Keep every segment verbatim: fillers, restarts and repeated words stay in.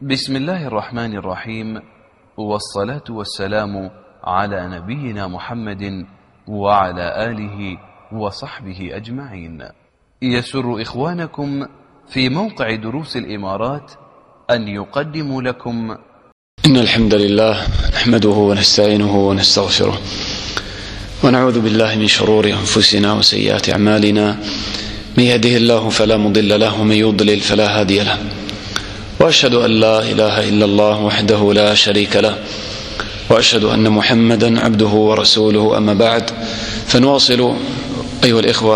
بسم الله الرحمن الرحيم، والصلاة والسلام على نبينا محمد وعلى آله وصحبه أجمعين. يسر إخوانكم في موقع دروس الإمارات أن يقدموا لكم إن الحمد لله نحمده ونستعينه ونستغفره ونعوذ بالله من شرور أنفسنا وسيئات أعمالنا، من يهده الله فلا مضل له ومن يضلل فلا هادي له، وأشهد أن لا إله إلا الله وحده لا شريك له، وأشهد أن محمدا عبده ورسوله. أما بعد، فنواصل أيها الإخوة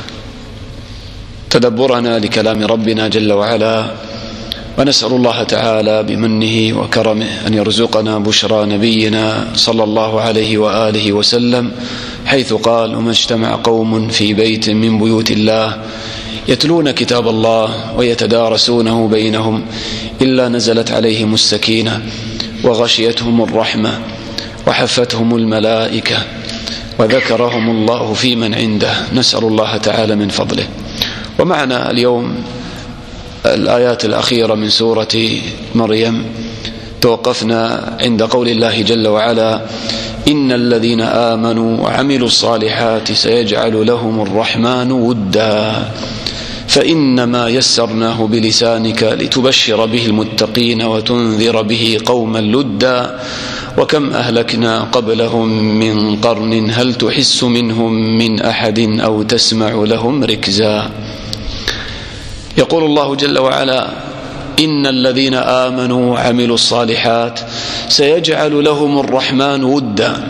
تدبرنا لكلام ربنا جل وعلا، ونسأل الله تعالى بمنه وكرمه أن يرزقنا بشرى نبينا صلى الله عليه وآله وسلم، حيث قال: وما اجتمع قوم في بيت من بيوت الله يتلون كتاب الله ويتدارسونه بينهم إلا نزلت عليهم السكينة وغشيتهم الرحمة وحفتهم الملائكة وذكرهم الله في من عنده. نسأل الله تعالى من فضله. ومعنا اليوم الآيات الأخيرة من سورة مريم. توقفنا عند قول الله جل وعلا: إن الذين آمنوا وعملوا الصالحات سيجعل لهم الرحمن ودا، فإنما يسرناه بلسانك لتبشر به المتقين وتنذر به قوما لدا، وكم أهلكنا قبلهم من قرن هل تحس منهم من أحد أو تسمع لهم ركزا. يقول الله جل وعلا: إن الذين آمنوا وعملوا الصالحات سيجعل لهم الرحمن ودا.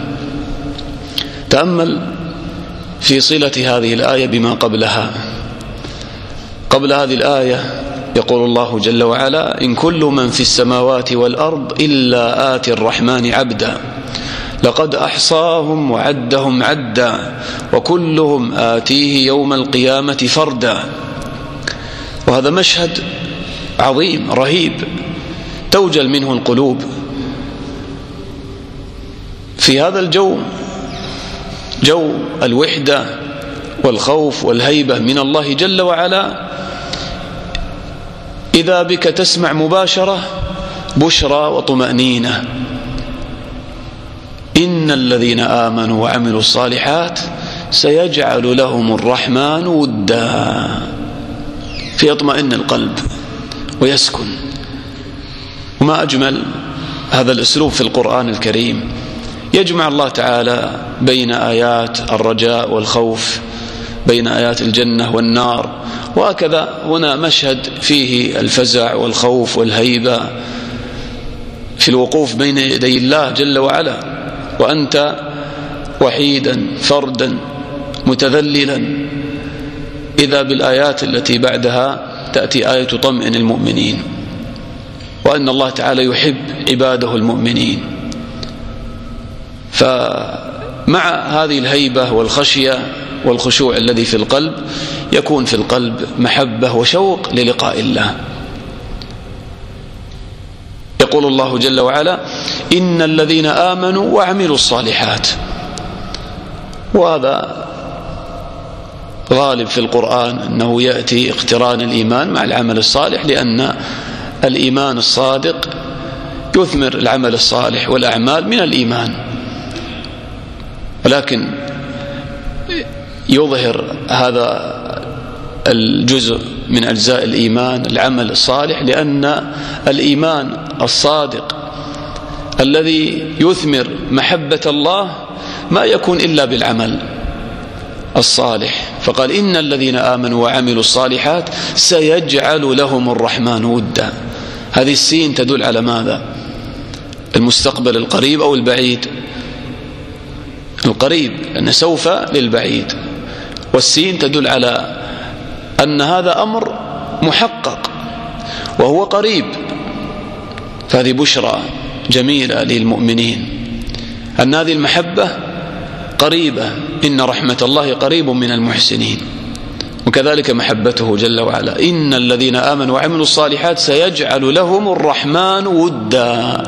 تأمل في صلة هذه الآية بما قبلها. قبل هذه الآية يقول الله جل وعلا: إن كل من في السماوات والأرض إلا آتي الرحمن عبدا لقد أحصاهم وعدهم عدا وكلهم آتيه يوم القيامة فردا. وهذا مشهد عظيم رهيب توجل منه القلوب. في هذا الجو، جو الوحدة والخوف والهيبة من الله جل وعلا، إذا بك تسمع مباشرة بشرى وطمأنينة. إن الذين آمنوا وعملوا الصالحات سيجعل لهم الرحمن ودا، فيطمئن القلب ويسكن. وما أجمل هذا الأسلوب في القرآن الكريم، يجمع الله تعالى بين آيات الرجاء والخوف، بين آيات الجنة والنار، وهكذا هنا مشهد فيه الفزع والخوف والهيبة في الوقوف بين يدي الله جل وعلا، وأنت وحيدا فردا متذللا. إذا بالآيات التي بعدها تأتي آية تطمئن المؤمنين، وأن الله تعالى يحب عباده المؤمنين. فمع هذه الهيبة والخشية والخشوع الذي في القلب يكون في القلب محبة وشوق للقاء الله. يقول الله جل وعلا: إن الذين آمنوا وعملوا الصالحات. وهذا غالب في القرآن أنه يأتي اقتران الإيمان مع العمل الصالح، لأن الإيمان الصادق يثمر العمل الصالح والأعمال من الإيمان. ولكن يظهر هذا الجزء من أجزاء الإيمان العمل الصالح، لأن الإيمان الصادق الذي يثمر محبة الله ما يكون إلا بالعمل الصالح. فقال: إن الذين آمنوا وعملوا الصالحات سيجعل لهم الرحمن ودا. هذه السين تدل على ماذا؟ المستقبل القريب أو البعيد؟ القريب، أن سوف للبعيد، والسين تدل على أن هذا أمر محقق وهو قريب. فهذه بشرى جميلة للمؤمنين أن هذه المحبة قريبة، إن رحمة الله قريب من المحسنين. وكذلك محبته جل وعلا: إن الذين آمنوا وعملوا الصالحات سيجعل لهم الرحمن ودا.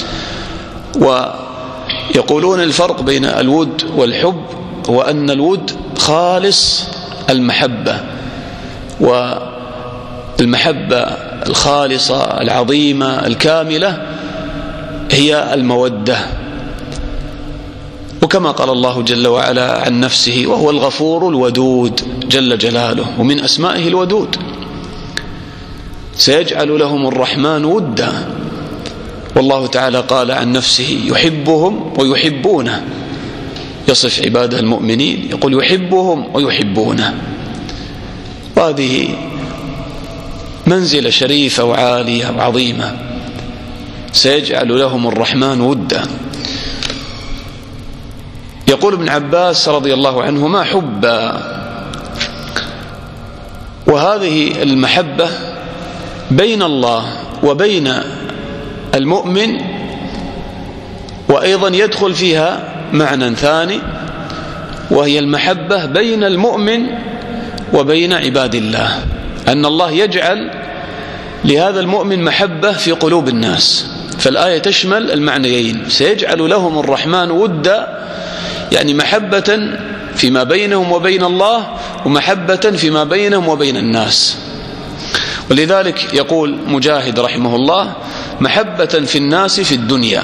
ويقولون الفرق بين الود والحب هو أن الود خالص المحبة، المحبة الخالصة العظيمة الكاملة هي المودة. وكما قال الله جل وعلا عن نفسه: وهو الغفور الودود جل جلاله، ومن أسمائه الودود. سيجعل لهم الرحمن ودا، والله تعالى قال عن نفسه: يحبهم ويحبونه. يصف عباده المؤمنين يقول: يحبهم ويحبونه. وهذه منزلة شريفة وعالية وعظيمة. سيجعل لهم الرحمن ودا. يقول ابن عباس رضي الله عنهما: حبا. وهذه المحبة بين الله وبين المؤمن، وأيضا يدخل فيها معنى ثاني، وهي المحبة بين المؤمن وبين عباد الله، أن الله يجعل لهذا المؤمن محبة في قلوب الناس. فالآية تشمل المعنيين: سيجعل لهم الرحمن ودا، يعني محبة فيما بينهم وبين الله، ومحبة فيما بينهم وبين الناس. ولذلك يقول مجاهد رحمه الله: محبة في الناس في الدنيا.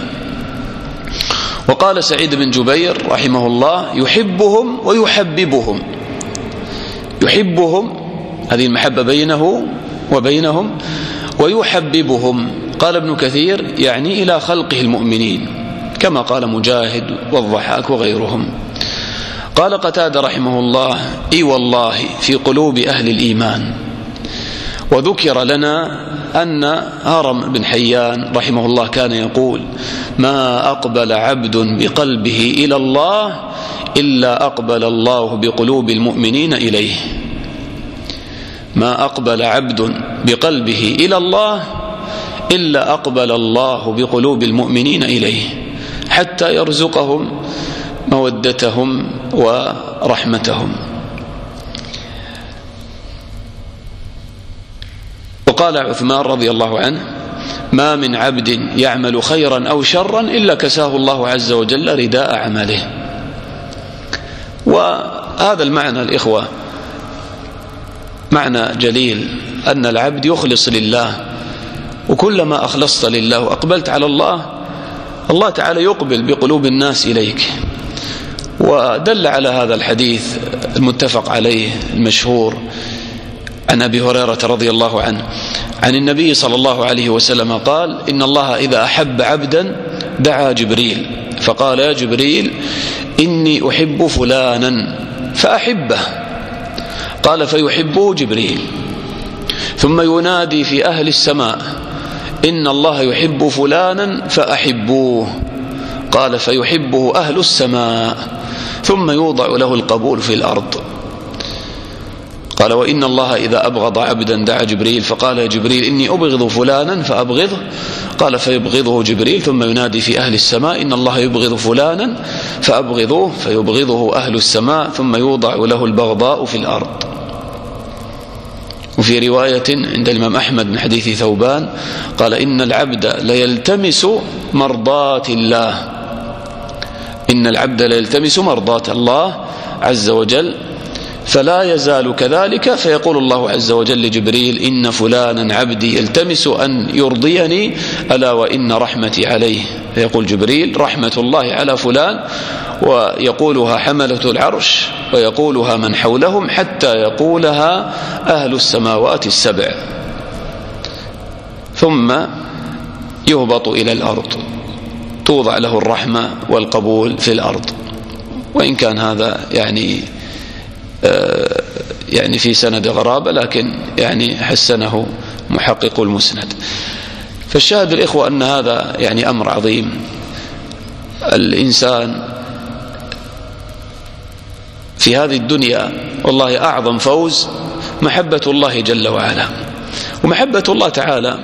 وقال سعيد بن جبير رحمه الله: يحبهم ويحببهم. يحبهم، هذه المحبة بينه وبينهم، ويحببهم. قال ابن كثير: يعني إلى خلقه المؤمنين، كما قال مجاهد والضحاك وغيرهم. قال قتادة رحمه الله: إي والله في قلوب أهل الإيمان. وذكر لنا أن هرم بن حيان رحمه الله كان يقول: ما أقبل عبد بقلبه إلى الله إلا أقبل الله بقلوب المؤمنين إليه. ما أقبل عبد بقلبه إلى الله إلا أقبل الله بقلوب المؤمنين إليه، حتى يرزقهم مودتهم ورحمتهم. وقال عثمان رضي الله عنه: ما من عبد يعمل خيرا أو شرا إلا كساه الله عز وجل رداء عمله. وهذا المعنى الإخوة معنى جليل، أن العبد يخلص لله، وكلما أخلصت لله وأقبلت على الله، الله تعالى يقبل بقلوب الناس إليك. ودل على هذا الحديث المتفق عليه المشهور عن أبي هريرة رضي الله عنه عن النبي صلى الله عليه وسلم قال: إن الله إذا أحب عبدا دعا جبريل فقال: يا جبريل إني أحب فلانا فأحبه. قال: فيحبه جبريل. ثم ينادي في أهل السماء: إن الله يحب فلانا فأحبوه. قال: فيحبه أهل السماء. ثم يوضع له القبول في الأرض. قال: وإن الله إذا أبغض عبدا دعا جبريل فقال: يا جبريل إني أبغض فلانا فأبغضه. قال: فيبغضه جبريل. ثم ينادي في أهل السماء: إن الله يبغض فلانا فأبغضوه. فيبغضه أهل السماء. ثم يوضع له البغضاء في الأرض. وفي رواية عند الإمام أحمد من حديث ثوبان قال: إن العبد ليلتمس مرضات الله. إن العبد ليلتمس مرضات الله عز وجل، فلا يزال كذلك. فيقول الله عز وجل لجبريل: إن فلانا عبدي يلتمس أن يرضيني، ألا وإن رحمتي عليه. فيقول جبريل: رحمة الله على فلان. ويقولها حملة العرش ويقولها من حولهم، حتى يقولها أهل السماوات السبع. ثم يهبط إلى الأرض، توضع له الرحمة والقبول في الأرض. وإن كان هذا يعني يعني في سند غرابة، لكن يعني حسنه محقق المسند. فالشاهد الإخوة أن هذا يعني أمر عظيم. الإنسان في هذه الدنيا والله أعظم فوز محبة الله جل وعلا. ومحبة الله تعالى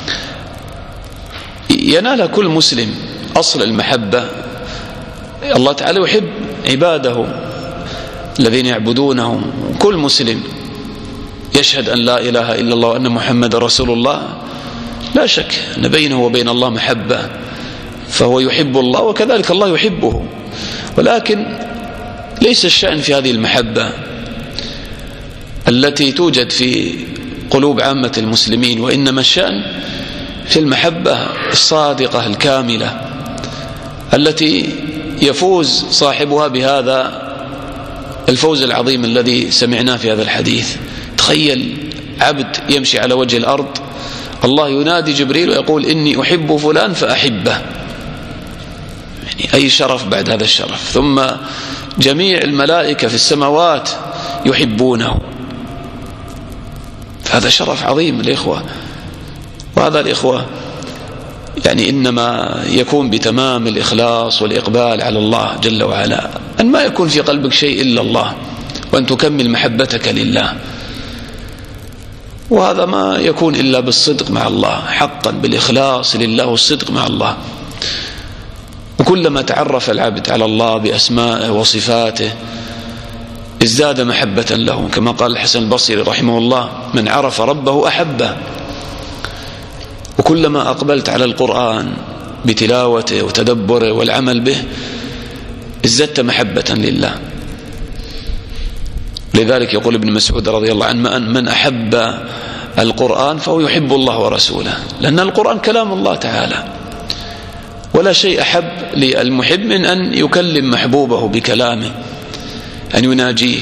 ينالها كل مسلم. أصل المحبة الله تعالى يحب عباده الذين يعبدونه. كل مسلم يشهد أن لا إله إلا الله وأن محمد رسول الله، لا شك أن بينه وبين الله محبة، فهو يحب الله وكذلك الله يحبه. ولكن ليس الشأن في هذه المحبة التي توجد في قلوب عامة المسلمين، وإنما الشأن في المحبة الصادقة الكاملة التي يفوز صاحبها بهذا الفوز العظيم الذي سمعناه في هذا الحديث. تخيل عبد يمشي على وجه الأرض، الله ينادي جبريل ويقول إني أحب فلان فأحبه، يعني أي شرف بعد هذا الشرف. ثم جميع الملائكة في السماوات يحبونه، فهذا شرف عظيم الإخوة. وهذا الإخوة يعني إنما يكون بتمام الإخلاص والإقبال على الله جل وعلا، أن ما يكون في قلبك شيء إلا الله، وأن تكمل محبتك لله. وهذا ما يكون إلا بالصدق مع الله، حقا بالإخلاص لله والصدق مع الله. وكلما تعرف العبد على الله بأسمائه وصفاته ازداد محبة له، كما قال الحسن البصري رحمه الله: من عرف ربه أحبه. وكلما أقبلت على القرآن بتلاوته وتدبره والعمل به ازددت محبة لله. لذلك يقول ابن مسعود رضي الله عنه: من أحب القرآن فهو يحب الله ورسوله، لأن القرآن كلام الله تعالى، ولا شيء أحب للمحب من أن يكلم محبوبه بكلامه، أن يناجيه.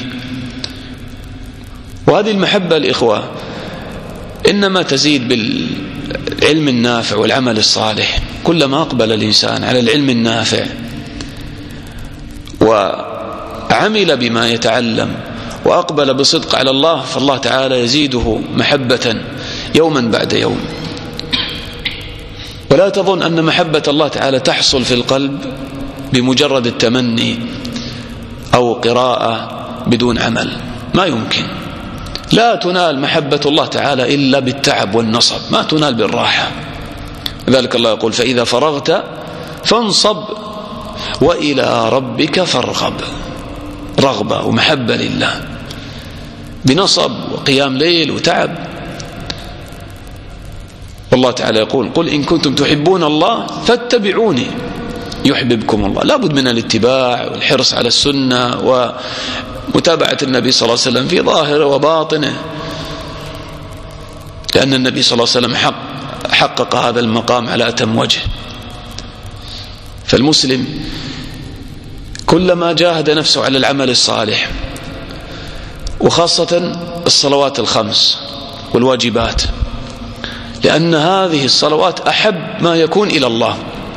وهذه المحبة الإخوة إنما تزيد بالعلم النافع والعمل الصالح. كلما أقبل الإنسان على العلم النافع وعمل بما يتعلم وأقبل بصدق على الله، فالله تعالى يزيده محبة يوما بعد يوم. ولا تظن أن محبة الله تعالى تحصل في القلب بمجرد التمني أو قراءة بدون عمل، ما يمكن. لا تنال محبة الله تعالى إلا بالتعب والنصب، ما تنال بالراحة. لذلك الله يقول: فإذا فرغت فانصب وإلى ربك فارغب. رغبة ومحبة لله بنصب وقيام ليل وتعب. والله تعالى يقول: قل إن كنتم تحبون الله فاتبعوني يحببكم الله. لا بد من الاتباع والحرص على السنة ومتابعة النبي صلى الله عليه وسلم في ظاهره وباطنه، لأن النبي صلى الله عليه وسلم حق حقق هذا المقام على أتم وجه. فالمسلم كلما جاهد نفسه على العمل الصالح، وخاصة الصلوات الخمس والواجبات، لأن هذه الصلوات أحب ما يكون إلى الله.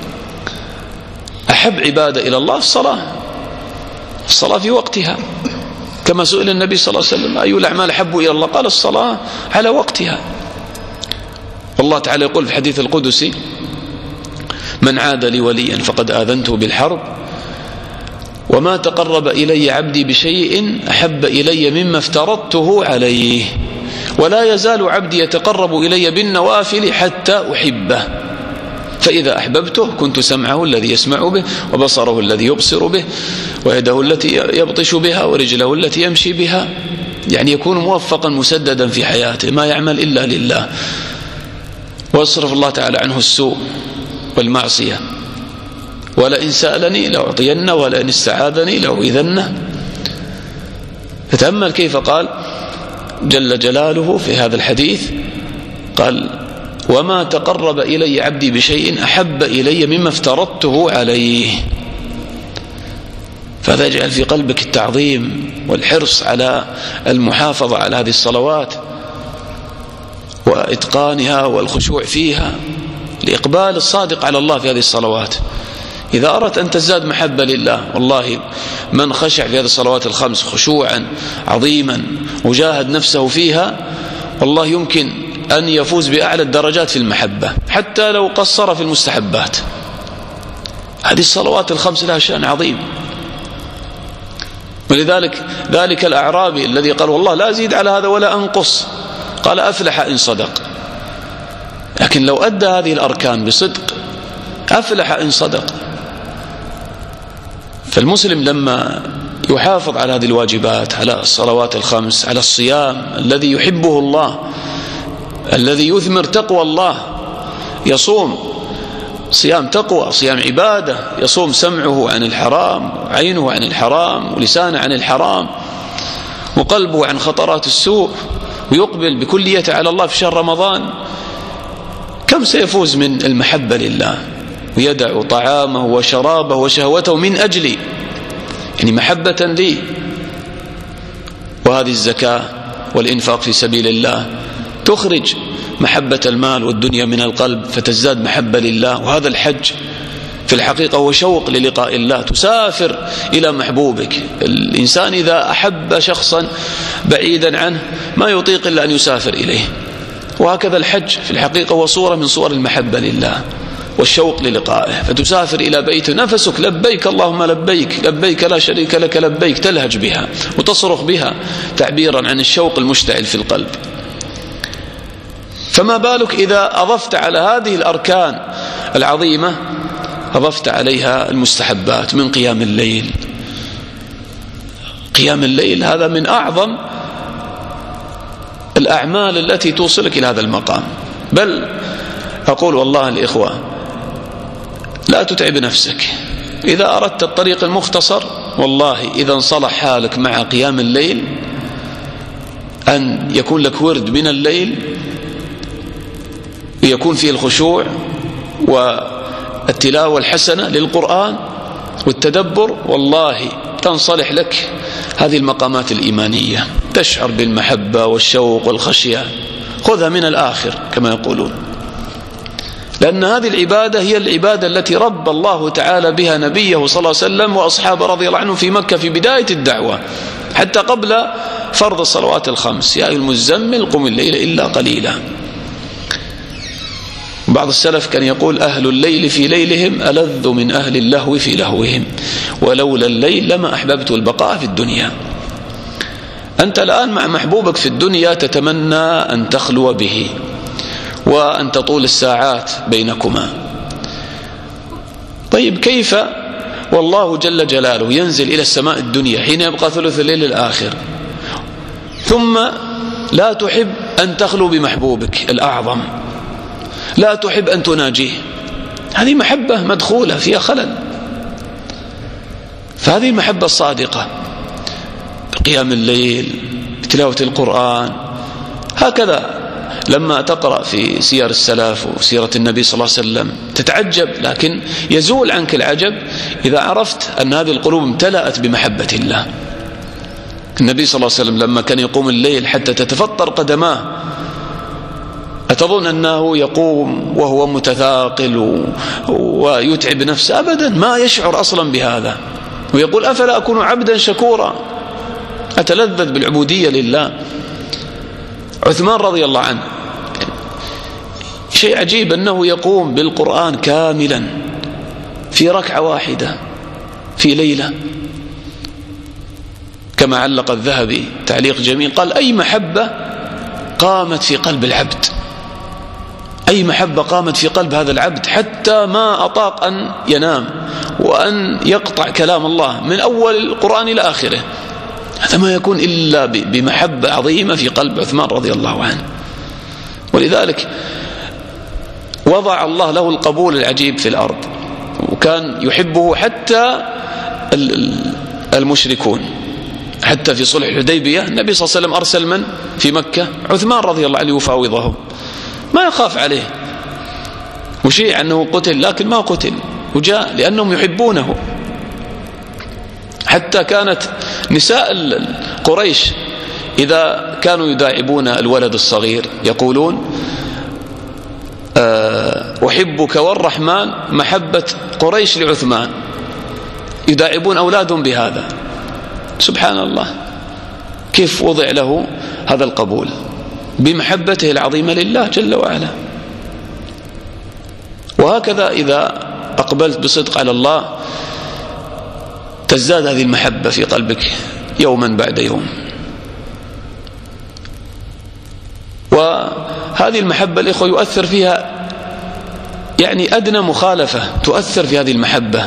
أحب عبادة إلى الله الصلاة، الصلاة في وقتها، كما سئل النبي صلى الله عليه وسلم: أي الأعمال أحب إلى الله؟ قال: الصلاة على وقتها. والله تعالى يقول في الحديث القدسي: من عاد لي وليا فقد آذنته بالحرب، وما تقرب إلي عبدي بشيء أحب إلي مما افترضته عليه، ولا يزال عبدي يتقرب إلي بالنوافل حتى أحبه، فإذا أحببته كنت سمعه الذي يسمع به، وبصره الذي يبصر به، ويده التي يبطش بها، ورجله التي يمشي بها. يعني يكون موفقا مسددا في حياته، ما يعمل إلا لله، ويصرف الله تعالى عنه السوء والمعصية. ولئن سألني لأعطينه، ولئن استعاذني لأعيذنه. فتأمل كيف قال جل جلاله في هذا الحديث، قال: وما تقرب إلي عبدي بشيء أحب إلي مما افترضته عليه. فهذا يجعل في قلبك التعظيم والحرص على المحافظة على هذه الصلوات وإتقانها والخشوع فيها، الإقبال الصادق على الله في هذه الصلوات. إذا أردت أن تزداد محبة لله، والله من خشع في هذه الصلوات الخمس خشوعا عظيما وجاهد نفسه فيها، والله يمكن أن يفوز بأعلى الدرجات في المحبة، حتى لو قصر في المستحبات. هذه الصلوات الخمس لها شأن عظيم. ولذلك ذلك الأعرابي الذي قال: والله لا أزيد على هذا ولا أنقص، قال: أفلح إن صدق. لكن لو أدى هذه الأركان بصدق أفلح إن صدق. فالمسلم لما يحافظ على هذه الواجبات، على الصلوات الخمس، على الصيام الذي يحبه الله، الذي يثمر تقوى الله، يصوم صيام تقوى، صيام عبادة، يصوم سمعه عن الحرام، وعينه عن الحرام، ولسانه عن الحرام، وقلبه عن خطرات السوء، ويقبل بكليته على الله في شهر رمضان، كم سيفوز من المحبة لله ويدع طعامه وشرابه وشهوته من أجلي، يعني محبة لي. وهذه الزكاة والإنفاق في سبيل الله تخرج محبة المال والدنيا من القلب فتزداد محبة لله. وهذا الحج في الحقيقة هو شوق للقاء الله، تسافر إلى محبوبك. الإنسان إذا أحب شخصا بعيدا عنه ما يطيق إلا أن يسافر إليه، وهكذا الحج في الحقيقة هو صورة من صور المحبة لله والشوق للقائه، فتسافر إلى بيته نفسك لبيك اللهم لبيك لبيك لا شريك لك لبيك، تلهج بها وتصرخ بها تعبيرا عن الشوق المشتعل في القلب. فما بالك إذا أضفت على هذه الأركان العظيمة أضفت عليها المستحبات من قيام الليل. قيام الليل هذا من أعظم الأعمال التي توصلك إلى هذا المقام. بل أقول والله الإخوة لا تتعب نفسك، إذا أردت الطريق المختصر والله إذا انصلح حالك مع قيام الليل أن يكون لك ورد من الليل يكون فيه الخشوع والتلاوة الحسنة للقرآن والتدبر، والله تنصلح لك هذه المقامات الإيمانية، تشعر بالمحبة والشوق والخشية. خذها من الآخر كما يقولون، لأن هذه العبادة هي العبادة التي رب الله تعالى بها نبيه صلى الله عليه وسلم وأصحابه رضي الله عنهم في مكة في بداية الدعوة حتى قبل فرض الصلوات الخمس: يا أيها المزمل قم الليل إلا قليلا. بعض السلف كان يقول: أهل الليل في ليلهم ألذ من أهل اللهو في لهوهم، ولولا الليل لما أحببت البقاء في الدنيا. أنت الآن مع محبوبك في الدنيا تتمنى أن تخلو به وأن تطول الساعات بينكما. طيب كيف والله جل جلاله ينزل إلى السماء الدنيا حين يبقى ثلث الليل الآخر ثم لا تحب أن تخلو بمحبوبك الأعظم، لا تحب أن تناجيه؟ هذه محبة مدخولة فيها خلل. فهذه المحبة الصادقة بقيام الليل بتلاوة القرآن. هكذا لما تقرأ في سير السلف وسيرة النبي صلى الله عليه وسلم تتعجب، لكن يزول عنك العجب إذا عرفت أن هذه القلوب امتلأت بمحبة الله. النبي صلى الله عليه وسلم لما كان يقوم الليل حتى تتفطر قدماه، أتظن أنه يقوم وهو متثاقل ويتعب نفسه؟ أبدا، ما يشعر أصلا بهذا، ويقول: أفلا أكون عبدا شكورا، أتلذذ بالعبودية لله. عثمان رضي الله عنه شيء عجيب أنه يقوم بالقرآن كاملا في ركعة واحدة في ليلة، كما علق الذهبي تعليق جميل، قال: أي محبة قامت في قلب العبد، أي محبة قامت في قلب هذا العبد حتى ما أطاق أن ينام وأن يقطع كلام الله من أول القرآن إلى آخره. هذا ما يكون إلا بمحبة عظيمة في قلب عثمان رضي الله عنه. ولذلك وضع الله له القبول العجيب في الأرض، وكان يحبه حتى المشركون. حتى في صلح الحديبية النبي صلى الله عليه وسلم أرسل من في مكة؟ عثمان رضي الله عنه يفاوضهم، ما يخاف عليه، وشيء أنه قتل لكن ما قتل، وجاء لأنهم يحبونه. حتى كانت نساء قريش إذا كانوا يداعبون الولد الصغير يقولون: أحبك والرحمن محبة قريش لعثمان، يداعبون أولادهم بهذا. سبحان الله، كيف وضع له هذا القبول بمحبته العظيمة لله جل وعلا. وهكذا إذا أقبلت بصدق على الله تزداد هذه المحبة في قلبك يوما بعد يوم. وهذه المحبة الإخوة يؤثر فيها يعني أدنى مخالفة تؤثر في هذه المحبة.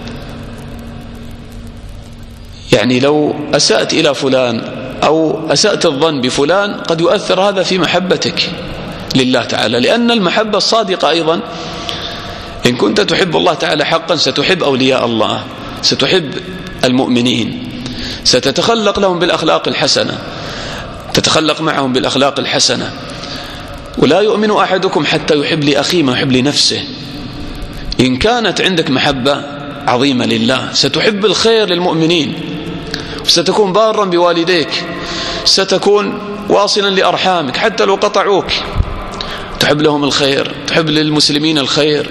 يعني لو أسأت إلى فلان أو أسأت الظن بفلان قد يؤثر هذا في محبتك لله تعالى، لأن المحبة الصادقة أيضا إن كنت تحب الله تعالى حقا ستحب أولياء الله، ستحب المؤمنين، ستتخلق لهم بالأخلاق الحسنة، تتخلق معهم بالأخلاق الحسنة. ولا يؤمن أحدكم حتى يحب لأخيه ما يحب لنفسه. إن كانت عندك محبة عظيمة لله ستحب الخير للمؤمنين، وستكون بارا بوالديك، ستكون واصلا لأرحامك حتى لو قطعوك، تحب لهم الخير، تحب للمسلمين الخير،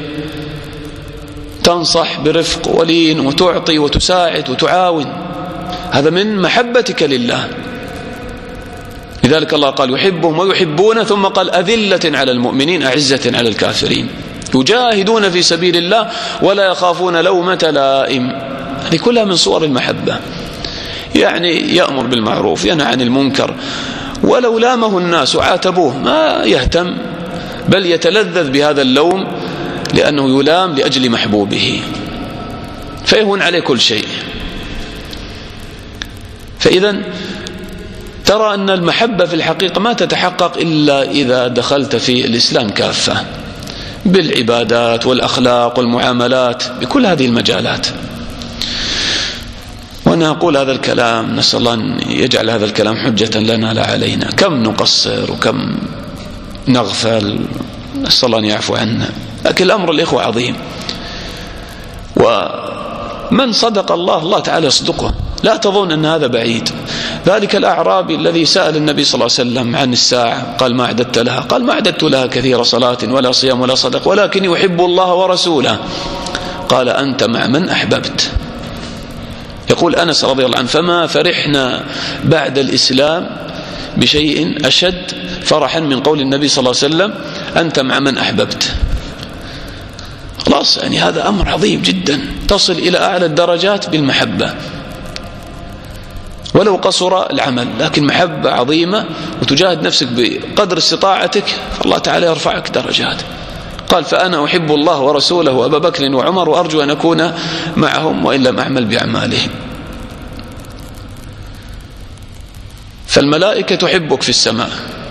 تنصح برفق ولين وتعطي وتساعد وتعاون، هذا من محبتك لله. لذلك الله قال يحبهم ويحبون، ثم قال أذلة على المؤمنين أعزة على الكافرين، يجاهدون في سبيل الله ولا يخافون لومة لائم. هذه كلها من صور المحبة. يعني يأمر بالمعروف ينهى عن المنكر، ولو لامه الناس وعاتبوه ما يهتم، بل يتلذذ بهذا اللوم لأنه يلام لأجل محبوبه، فيهون عليه كل شيء. فإذا ترى أن المحبة في الحقيقة ما تتحقق إلا إذا دخلت في الإسلام كافة، بالعبادات والأخلاق والمعاملات، بكل هذه المجالات. وأنا أقول هذا الكلام نسأل الله أن يجعل هذا الكلام حجة لنا لا علينا. كم نقصر وكم نغفل، نسأل الله أن يعفو عنا. لكن الأمر الإخوة عظيم، ومن صدق الله الله تعالى يصدقه، لا تظن أن هذا بعيد. ذلك الأعرابي الذي سأل النبي صلى الله عليه وسلم عن الساعة قال ما أعددت لها؟ قال ما أعددت لها كثير صلاة ولا صيام ولا صدق، ولكن يحب الله ورسوله. قال أنت مع من أحببت. يقول أنس رضي الله عنه فما فرحنا بعد الإسلام بشيء أشد فرحا من قول النبي صلى الله عليه وسلم أنت مع من أحببت. خلاص، يعني هذا أمر عظيم جدا، تصل إلى أعلى الدرجات بالمحبة ولو قصر العمل، لكن محبة عظيمة وتجاهد نفسك بقدر استطاعتك، فالله تعالى يرفعك درجات. قال فأنا أحب الله ورسوله وأبا بكر وعمر وأرجو أن أكون معهم وإن لم أعمل بأعمالهم. فالملائكة تحبك في السماء،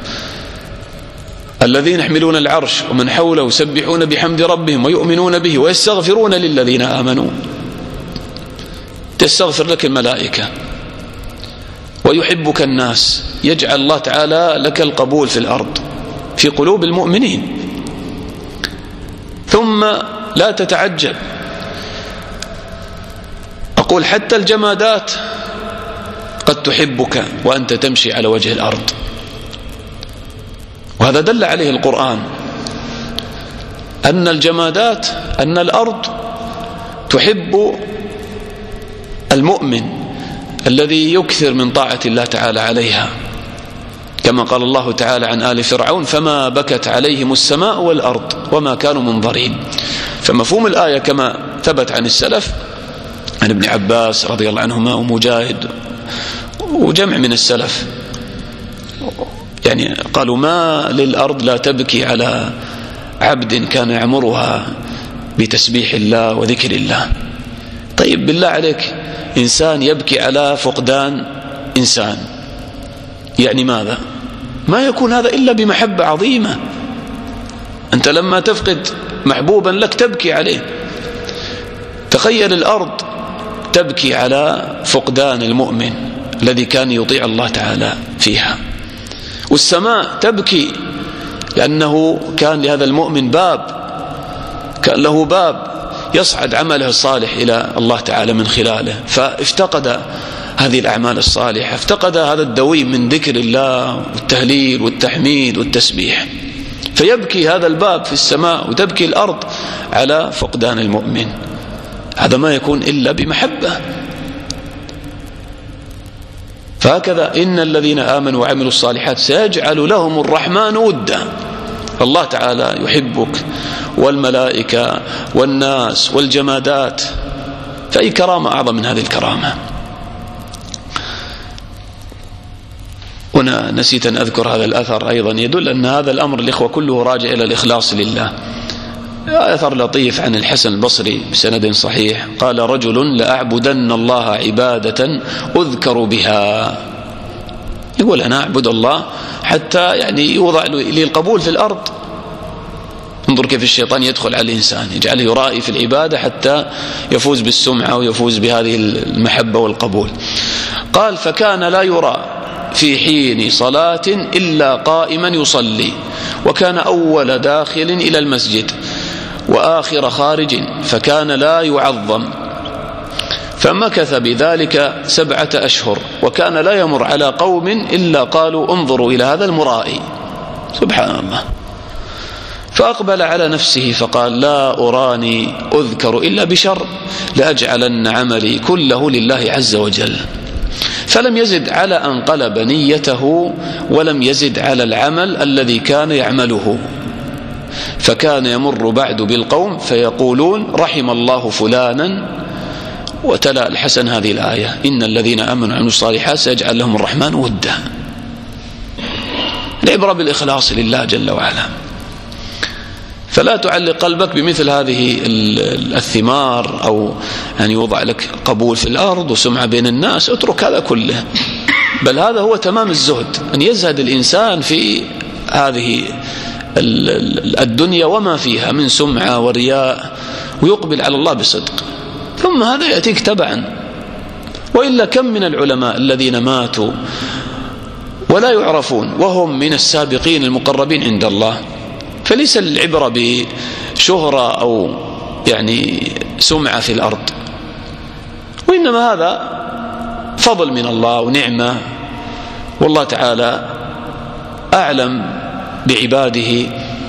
الذين يحملون العرش ومن حوله يسبحون بحمد ربهم ويؤمنون به ويستغفرون للذين آمنوا، تستغفر لك الملائكة. ويحبك الناس، يجعل الله تعالى لك القبول في الأرض في قلوب المؤمنين. ثم لا تتعجب، أقول حتى الجمادات قد تحبك وأنت تمشي على وجه الأرض، وهذا دل عليه القرآن أن الجمادات أن الأرض تحب المؤمن الذي يكثر من طاعة الله تعالى عليها، كما قال الله تعالى عن آل فرعون فما بكت عليهم السماء والأرض وما كانوا منظرين. فمفهوم الآية كما ثبت عن السلف عن ابن عباس رضي الله عنهما ومجاهد وجمع من السلف، يعني قالوا ما للأرض لا تبكي على عبد كان يعمرها بتسبيح الله وذكر الله. طيب بالله عليك، إنسان يبكي على فقدان إنسان، يعني ماذا؟ ما يكون هذا إلا بمحبة عظيمة. أنت لما تفقد محبوبا لك تبكي عليه. تخيل الأرض تبكي على فقدان المؤمن الذي كان يطيع الله تعالى فيها، والسماء تبكي لأنه كان لهذا المؤمن باب، كان له باب يصعد عمله الصالح إلى الله تعالى من خلاله، فافتقد هذه الأعمال الصالحة، افتقد هذا الدويم من ذكر الله والتهليل والتحميد والتسبيح، فيبكي هذا الباب في السماء وتبكي الأرض على فقدان المؤمن. هذا ما يكون إلا بمحبة. فهكذا إن الذين آمنوا وعملوا الصالحات سيجعل لهم الرحمن ودا. الله تعالى يحبك والملائكة والناس والجمادات، فأي كرامة أعظم من هذه الكرامة؟ هنا نسيت أن أذكر هذا الأثر أيضا يدل أن هذا الأمر الإخوة كله راجع إلى الإخلاص لله. أثر لطيف عن الحسن البصري بسند صحيح قال رجل لأعبدن الله عبادة أذكر بها، يقول أنا أعبد الله حتى يعني يوضع لي القبول في الأرض. انظر كيف الشيطان يدخل على الإنسان يجعله يرائي في العبادة حتى يفوز بالسمعة ويفوز بهذه المحبة والقبول. قال فكان لا يرى في حين صلاة إلا قائما يصلي، وكان أول داخل إلى المسجد وآخر خارج، فكان لا يعظم. فمكث بذلك سبعة أشهر، وكان لا يمر على قوم إلا قالوا انظروا إلى هذا المرائي. سبحان الله. فأقبل على نفسه فقال لا أراني أذكر إلا بشر، لأجعلن عملي كله لله عز وجل. فلم يزد على أن قلب نيته، ولم يزد على العمل الذي كان يعمله. فكان يمر بعد بالقوم فيقولون رحم الله فلانا، وتلا الحسن هذه الآية إن الذين آمنوا وعملوا الصالحات سيجعل لهم الرحمن ودا. العبرة بالإخلاص لله جل وعلا. فلا تعلق قلبك بمثل هذه الثمار، أو أن يوضع لك قبول في الأرض وسمعة بين الناس. اترك هذا كله، بل هذا هو تمام الزهد، أن يزهد الإنسان في هذه الدنيا وما فيها من سمعة ورياء، ويقبل على الله بصدق، ثم هذا يأتيك تبعا. وإلا كم من العلماء الذين ماتوا ولا يعرفون وهم من السابقين المقربين عند الله. فليس العبرة بشهرة أو يعني سمعة في الأرض، وإنما هذا فضل من الله ونعمة، والله تعالى أعلم بعباده.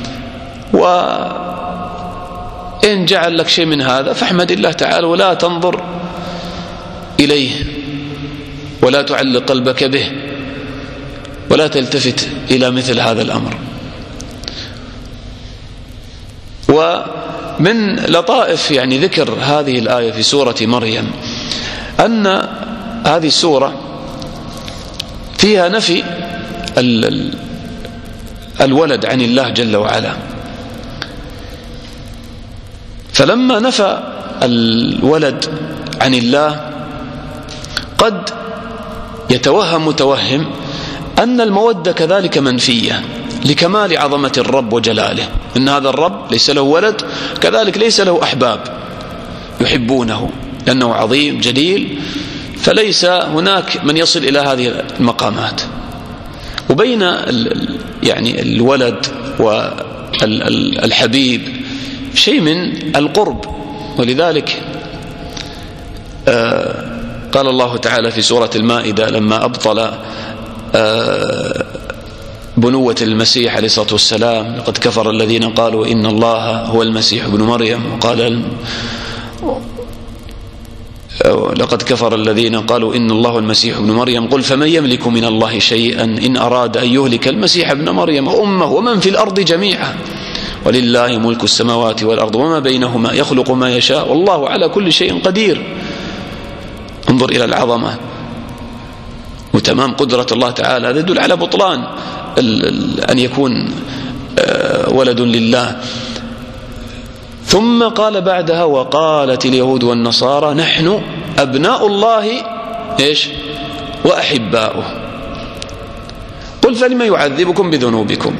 وإن جعل لك شيء من هذا فاحمد الله تعالى، ولا تنظر إليه، ولا تعلق قلبك به، ولا تلتفت إلى مثل هذا الأمر. ومن لطائف يعني ذكر هذه الآية في سورة مريم أن هذه السورة فيها نفي الولد عن الله جل وعلا. فلما نفى الولد عن الله قد يتوهم متوهم أن المودة كذلك منفية لكمال عظمة الرب وجلاله، إن هذا الرب ليس له ولد، كذلك ليس له أحباب يحبونه لأنه عظيم جليل، فليس هناك من يصل إلى هذه المقامات. وبين يعني الولد والحبيب شيء من القرب، ولذلك قال الله تعالى في سورة المائدة لما أبطل بنوة المسيح عليه الصلاة والسلام: لقد كفر الذين قالوا إن الله هو المسيح ابن مريم، وقال لقد كفر الذين قالوا إن الله المسيح ابن مريم، قل فمن يملك من الله شيئا إن أراد أن يهلك المسيح ابن مريم وأمه ومن في الأرض جميعا ولله ملك السماوات والأرض وما بينهما يخلق ما يشاء والله على كل شيء قدير. انظر إلى العظمة وتمام قدرة الله تعالى. هذا يدل على بطلان أن يكون ولد لله. ثم قال بعدها: وقالت اليهود والنصارى نحن أبناء الله إيش وأحباؤه، قل فلما يعذبكم بذنوبكم.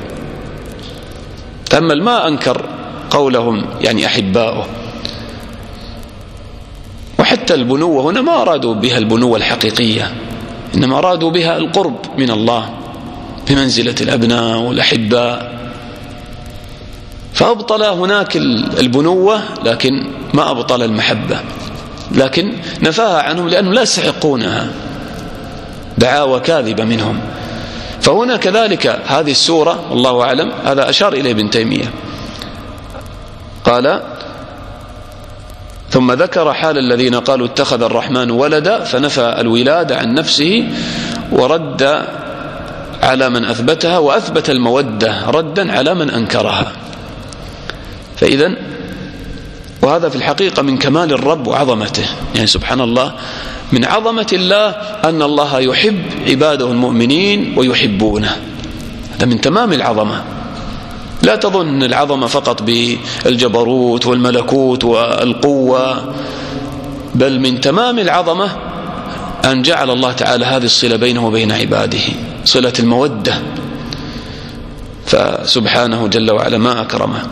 تأمل ما أنكر قولهم يعني أحباؤه. وحتى البنوة هنا ما أرادوا بها البنوة الحقيقية، إنما أرادوا بها القرب من الله بمنزلة الأبناء والأحباء. فأبطل هناك البنوة لكن ما أبطل المحبة، لكن نفاها عنهم لأنهم لا يستحقونها، دعاوى كاذبة منهم. فهنا كذلك هذه السورة والله أعلم هذا أشار إليه ابن تيمية، قال: ثم ذكر حال الذين قالوا اتخذ الرحمن ولدا، فنفى الولادة عن نفسه ورد على من أثبتها، وأثبت المودة ردا على من أنكرها. فإذن وهذا في الحقيقة من كمال الرب وعظمته، يعني سبحان الله من عظمة الله أن الله يحب عباده المؤمنين ويحبونه، هذا من تمام العظمة. لا تظن العظمة فقط بالجبروت والملكوت والقوة، بل من تمام العظمة أن جعل الله تعالى هذه الصلة بينه وبين عباده، صلة المودة، فسبحانه جل وعلا ما أكرمه.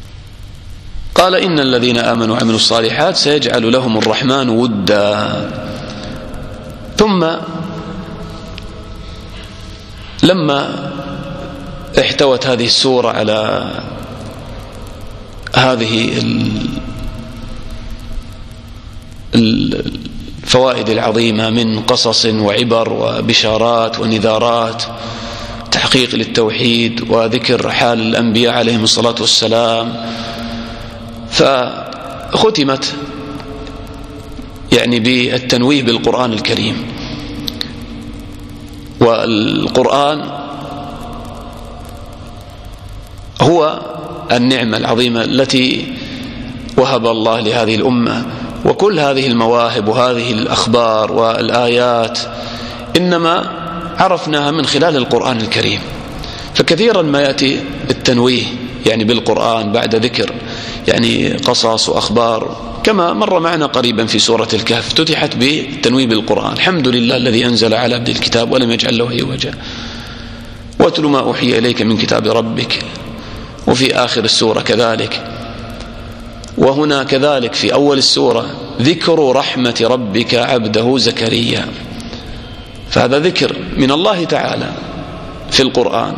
قال: إن الذين آمنوا وعملوا الصالحات سيجعل لهم الرحمن ودا. ثم لما احتوت هذه السورة على هذه الفوائد العظيمة من قصص وعبر وبشارات ونذارات، تحقيق للتوحيد وذكر حال الأنبياء عليهم الصلاة والسلام، فختمت يعني بالتنويه بالقرآن الكريم. والقرآن هو النعمة العظيمة التي وهب الله لهذه الأمة، وكل هذه المواهب وهذه الأخبار والآيات إنما عرفناها من خلال القرآن الكريم. فكثيرا ما يأتي التنويه يعني بالقرآن بعد ذكر يعني قصص وأخبار، كما مر معنا قريبا في سورة الكهف افتتحت بالتنويه بالقرآن: الحمد لله الذي أنزل على عبده الكتاب ولم يجعل له عوجا واتل ما أوحي إليك من كتاب ربك. وفي آخر السورة كذلك. وهنا كذلك في أول السورة ذكر رحمة ربك عبده زكريا، فهذا ذكر من الله تعالى في القرآن.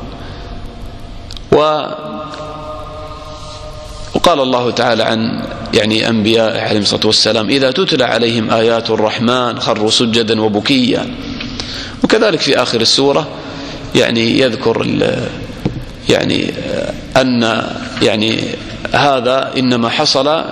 وقال الله تعالى عن يعني أنبياء عليهم الصلاة والسلام: إذا تتلى عليهم آيات الرحمن خروا سجدا وبكيا. وكذلك في آخر السورة يعني يذكر يعني أن يعني هذا إنما حصل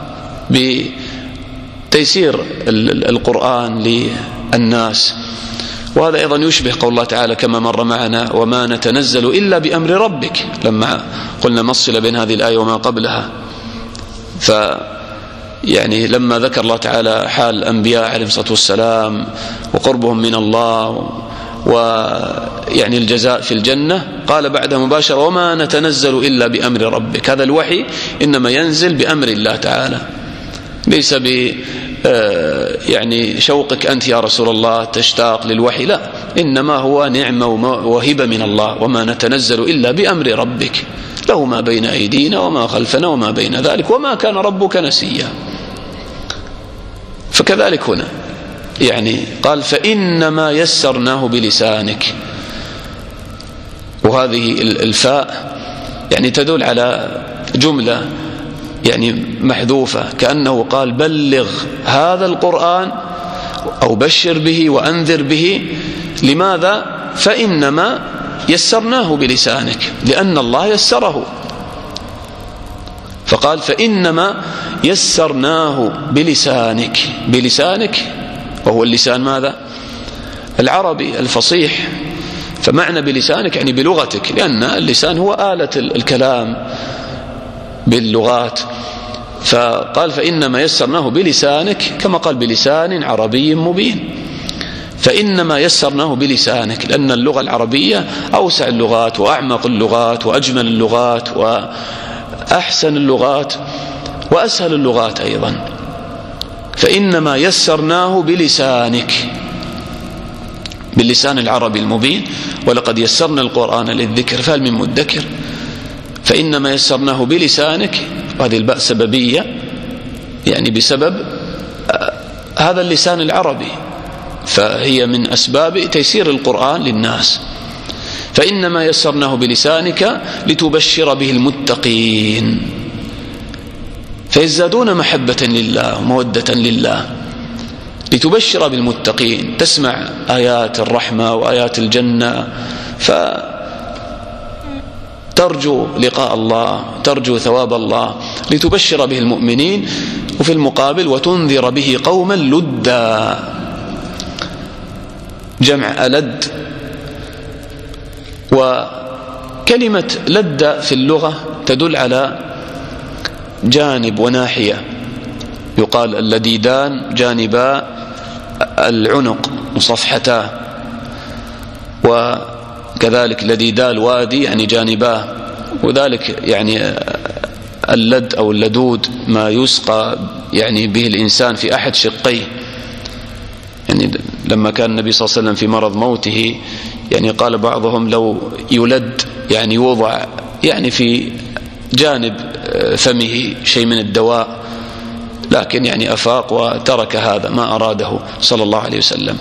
بتيسير القرآن للناس. وهذا أيضا يشبه قول الله تعالى كما مر معنا: وما نتنزل إلا بأمر ربك، لما قلنا مصل بين هذه الآية وما قبلها. ف يعني لما ذكر الله تعالى حال الأنبياء عليهم الصلاة والسلام وقربهم من الله ويعني الجزاء في الجنة، قال بعدها مباشرة: وما نتنزل إلا بأمر ربك. هذا الوحي إنما ينزل بأمر الله تعالى، ليس ب يعني شوقك أنت يا رسول الله تشتاق للوحي، لا، إنما هو نعمة وهبة من الله. وما نتنزل إلا بأمر ربك له ما بين أيدينا وما خلفنا وما بين ذلك وما كان ربك نسيا. فكذلك هنا يعني قال: فإنما يسرناه بلسانك. وهذه الفاء يعني تدل على جملة يعني محذوفة، كأنه قال: بلغ هذا القرآن أو بشر به وأنذر به. لماذا؟ فإنما يسرناه بلسانك، لأن الله يسره. فقال: فإنما يسرناه بلسانك. بلسانك وهو اللسان ماذا؟ العربي الفصيح. فمعنى بلسانك يعني بلغتك، لأن اللسان هو آلة الكلام باللغات. فقال: فإنما يسرناه بلسانك، كما قال: بلسان عربي مبين. فإنما يسرناه بلسانك، لأن اللغة العربية أوسع اللغات وأعمق اللغات وأجمل اللغات وأحسن اللغات وأسهل اللغات أيضا. فإنما يسرناه بلسانك، باللسان العربي المبين. ولقد يسرنا القرآن للذكر فهل من مدكر. فإنما يسرناه بلسانك، وهذه الباء سببية يعني بسبب هذا اللسان العربي، فهي من أسباب تيسير القرآن للناس. فإنما يسرناه بلسانك لتبشر به المتقين فيزدادون محبة لله ومودة لله. لتبشر بالمتقين، تسمع آيات الرحمة وآيات الجنة فترجو لقاء الله، ترجو ثواب الله. لتبشر به المؤمنين، وفي المقابل وتنذر به قوما لدا، جمع ألد. وكلمة لد في اللغة تدل على جانب وناحية، يقال اللديدان جانبا العنق وصفحتاه، وكذلك لديدا الوادي يعني جانباه. وذلك يعني اللد أو اللدود ما يسقى يعني به الإنسان في أحد شقيه. يعني لما كان النبي صلى الله عليه وسلم في مرض موته يعني قال بعضهم لو يلد يعني يوضع يعني في جانب فمه شيء من الدواء لكن يعني أفاق وترك هذا ما أراده صلى الله عليه وسلم.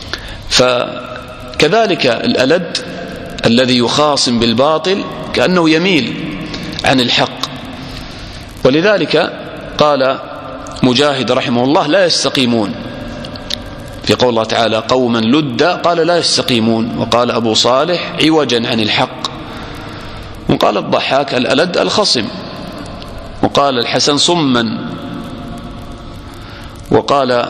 فكذلك الألد الذي يخاصم بالباطل كأنه يميل عن الحق. ولذلك قال مجاهد رحمه الله لا يستقيمون، في قول الله تعالى قوما لدا قال لا يستقيمون، وقال أبو صالح عوجا عن الحق، وقال الضحاك الألد الخصم، وقال الحسن صما، وقال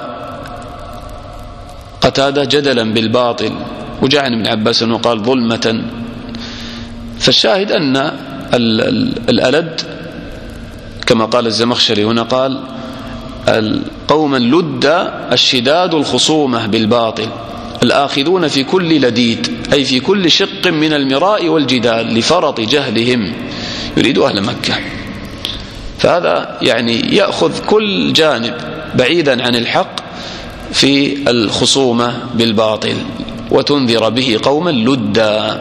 قتادة جدلا بالباطل، وجاء عن ابن عباس وقال ظلمة. فالشاهد أن الألد كما قال الزمخشري هنا قال قوما لد الشداد الخصومة بالباطل الآخذون في كل لديد، أي في كل شق من المراء والجدال لفرط جهلهم، يريد أهل مكة. فهذا يعني يأخذ كل جانب بعيدا عن الحق في الخصومة بالباطل، وتنذر به قوما لدا.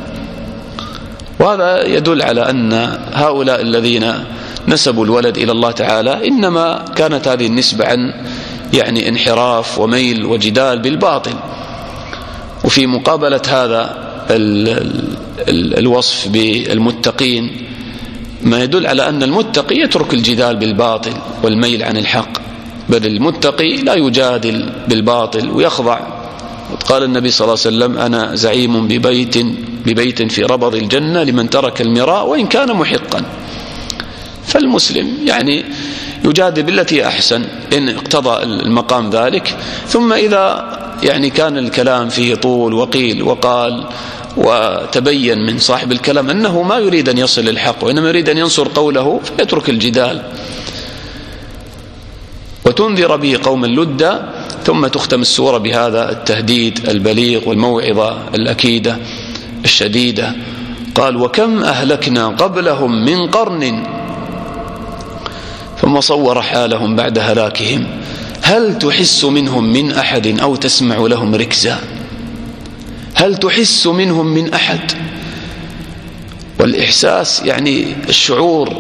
وهذا يدل على أن هؤلاء الذين نسبوا الولد إلى الله تعالى إنما كانت هذه النسبة عن يعني انحراف وميل وجدال بالباطل. وفي مقابلة هذا ال ال الوصف بالمتقين ما يدل على أن المتقي يترك الجدال بالباطل والميل عن الحق، بل المتقي لا يجادل بالباطل ويخضع. قال النبي صلى الله عليه وسلم أنا زعيم ببيت ببيت في ربض الجنة لمن ترك المراء وإن كان محقا. فالمسلم يعني يجادل بالتي أحسن إن اقتضى المقام ذلك، ثم إذا يعني كان الكلام فيه طول وقيل وقال وتبين من صاحب الكلام أنه ما يريد أن يصل للحق وإنما يريد أن ينصر قوله فيترك الجدال. وتنذر به قوما لدا، ثم تختم السورة بهذا التهديد البليغ والموعظة الأكيدة الشديدة. قال وكم أهلكنا قبلهم من قرن ثم صور حالهم بعد هلاكهم هل تحس منهم من أحد أو تسمع لهم ركزا. هل تحس منهم من أحد، والإحساس يعني الشعور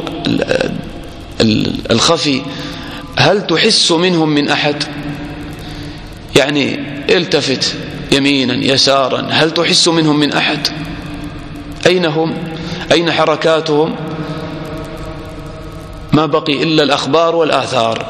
الخفي. هل تحس منهم من أحد يعني التفت يمينا يسارا، هل تحس منهم من أحد؟ أين هم؟ أين حركاتهم؟ ما بقي إلا الأخبار والآثار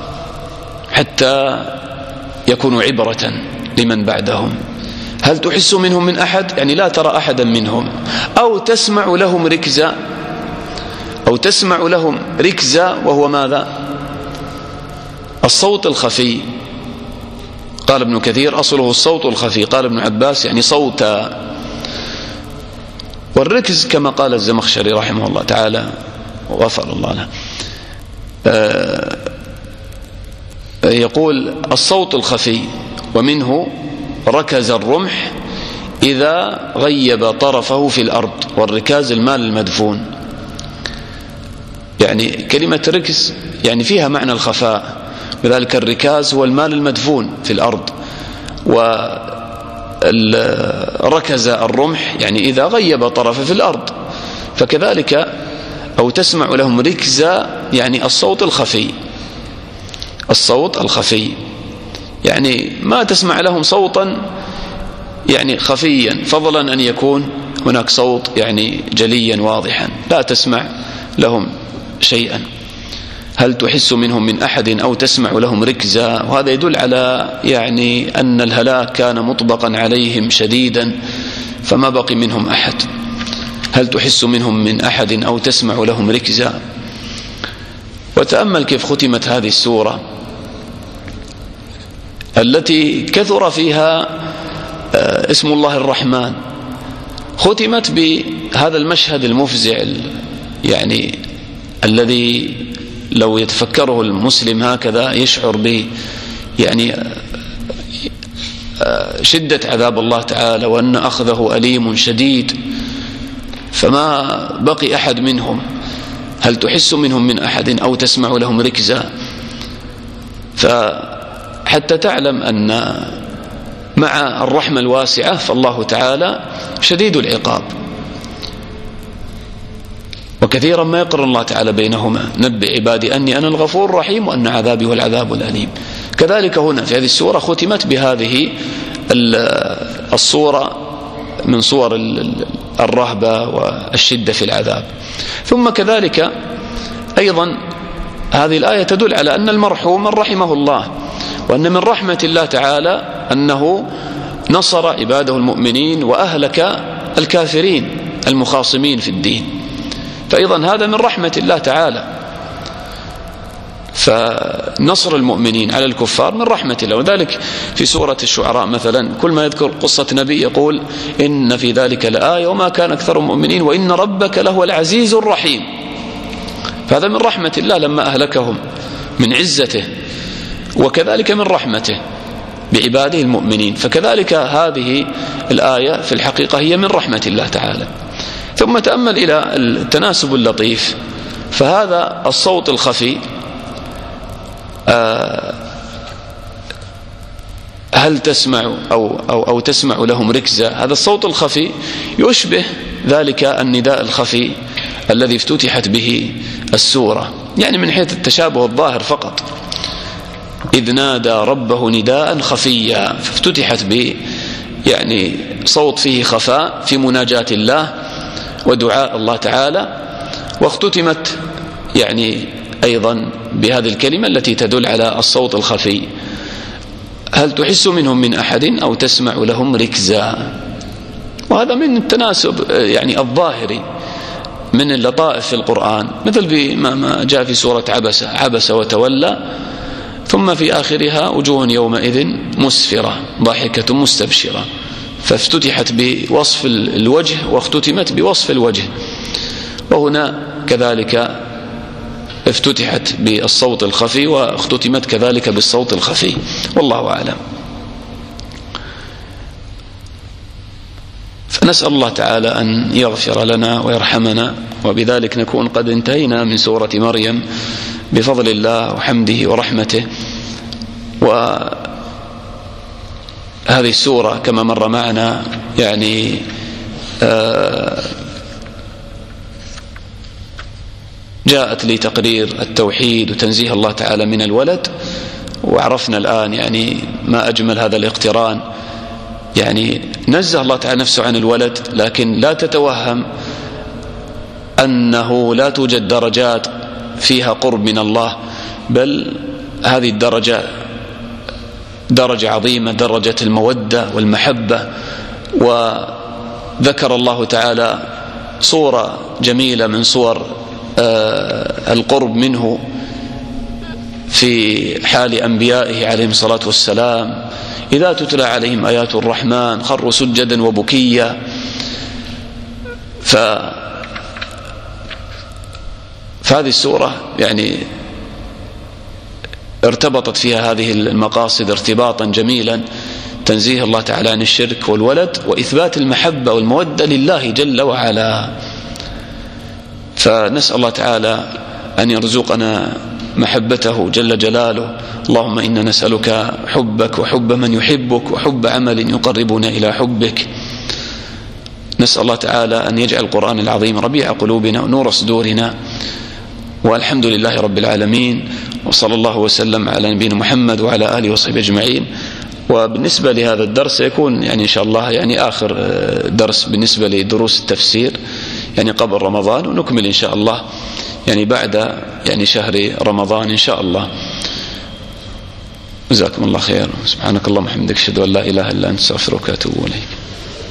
حتى يكونوا عبرة لمن بعدهم. هل تحس منهم من أحد يعني لا ترى أحدا منهم، أو تسمع لهم ركزا، أو تسمع لهم ركزا وهو ماذا؟ الصوت الخفي. قال ابن كثير أصله الصوت الخفي، قال ابن عباس يعني صوتا. والركز كما قال الزمخشري رحمه الله تعالى وغفر الله له آه يقول الصوت الخفي ومنه ركز الرمح إذا غيب طرفه في الأرض، والركاز المال المدفون. يعني كلمة ركز يعني فيها معنى الخفاء، وذلك الركاز هو المال المدفون في الأرض. وركز الرمح يعني إذا غيب طرفه في الأرض. فكذلك أو تسمع لهم ركزا يعني الصوت الخفي، الصوت الخفي يعني ما تسمع لهم صوتا يعني خفيا، فضلا أن يكون هناك صوت يعني جليا واضحا، لا تسمع لهم شيئا. هل تحس منهم من أحد أو تسمع لهم ركزا. وهذا يدل على يعني أن الهلاك كان مطبقا عليهم شديدا فما بقي منهم أحد. هل تحس منهم من أحد أو تسمع لهم ركزا. وتأمل كيف ختمت هذه السورة التي كثر فيها اسم الله الرحمن، ختمت بهذا المشهد المفزع يعني الذي لو يتفكره المسلم هكذا يشعر به يعني شدة عذاب الله تعالى وأن أخذه أليم شديد، فما بقي أحد منهم. هل تحس منهم من أحد أو تسمع لهم ركزا. فحتى تعلم أن مع الرحمة الواسعة فالله تعالى شديد العقاب. وكثيرا ما يقرن الله تعالى بينهما: نبئ عبادي أني أنا الغفور الرحيم وأن عذابي هو العذاب الأليم. كذلك هنا في هذه السورة ختمت بهذه الصورة من صور الرهبة والشدة في العذاب. ثم كذلك أيضا هذه الآية تدل على أن المرحوم من رحمه الله، وأن من رحمة الله تعالى أنه نصر عباده المؤمنين وأهلك الكافرين المخاصمين في الدين، فأيضا هذا من رحمة الله تعالى. فنصر المؤمنين على الكفار من رحمة الله. وذلك في سورة الشعراء مثلا كل ما يذكر قصة نبي يقول: إن في ذلك لآية وما كان أكثر المؤمنين وإن ربك لهو العزيز الرحيم. فهذا من رحمة الله لما أهلكهم، من عزته، وكذلك من رحمته بعباده المؤمنين. فكذلك هذه الآية في الحقيقة هي من رحمة الله تعالى. ثم تأمل إلى التناسب اللطيف، فهذا الصوت الخفي هل تسمع أو, أو, أو تسمع لهم ركزة، هذا الصوت الخفي يشبه ذلك النداء الخفي الذي افتتحت به السورة، يعني من حيث التشابه الظاهر فقط: إذ نادى ربه نداء خفيا، فافتتحت ب يعني صوت فيه خفاء في مناجاة الله ودعاء الله تعالى، واختتمت يعني أيضا بهذه الكلمة التي تدل على الصوت الخفي: هل تحس منهم من أحد أو تسمع لهم ركزا. وهذا من التناسب يعني الظاهري من اللطائف في القرآن، مثل ما جاء في سورة عبس عبس وتولى، ثم في آخرها: وجوه يومئذ مسفرة ضاحكة مستبشرة، فافتتحت بوصف الوجه واختتمت بوصف الوجه. وهنا كذلك افتتحت بالصوت الخفي واختتمت كذلك بالصوت الخفي، والله أعلم. فنسأل الله تعالى أن يغفر لنا ويرحمنا، وبذلك نكون قد انتهينا من سورة مريم بفضل الله وحمده ورحمته. وهذه السورة كما مر معنا يعني آه جاءت لتقرير التوحيد وتنزيه الله تعالى من الولد، وعرفنا الآن يعني ما أجمل هذا الاقتران. يعني نزه الله تعالى نفسه عن الولد، لكن لا تتوهم أنه لا توجد درجات فيها قرب من الله، بل هذه الدرجة درجة عظيمة، درجة المودة والمحبة. وذكر الله تعالى صورة جميلة من صور القرب منه في حال أنبيائه عليهم الصلاة والسلام: إذا تتلى عليهم آيات الرحمن خروا سجدا وبكيا. ف... فهذه السورة يعني ارتبطت فيها هذه المقاصد ارتباطا جميلا: تنزيه الله تعالى عن الشرك والولد، وإثبات المحبة والمودة لله جل وعلا. فنسأل الله تعالى أن يرزقنا محبته جل جلاله. اللهم إنا نسألك حبك وحب من يحبك وحب عمل يقربنا إلى حبك. نسأل الله تعالى أن يجعل القرآن العظيم ربيع قلوبنا ونور صدورنا. والحمد لله رب العالمين، وصلى الله وسلم على نبينا محمد وعلى آله وصحبه أجمعين. وبالنسبة لهذا الدرس يكون يعني إن شاء الله يعني آخر درس بالنسبة لدروس التفسير يعني قبل رمضان، ونكمل إن شاء الله يعني بعد يعني شهر رمضان إن شاء الله. جزاكم الله خير. سبحانك اللهم وبحمدك أشهد أن لا إله إلا أنت أستغفرك وأتوب إليك.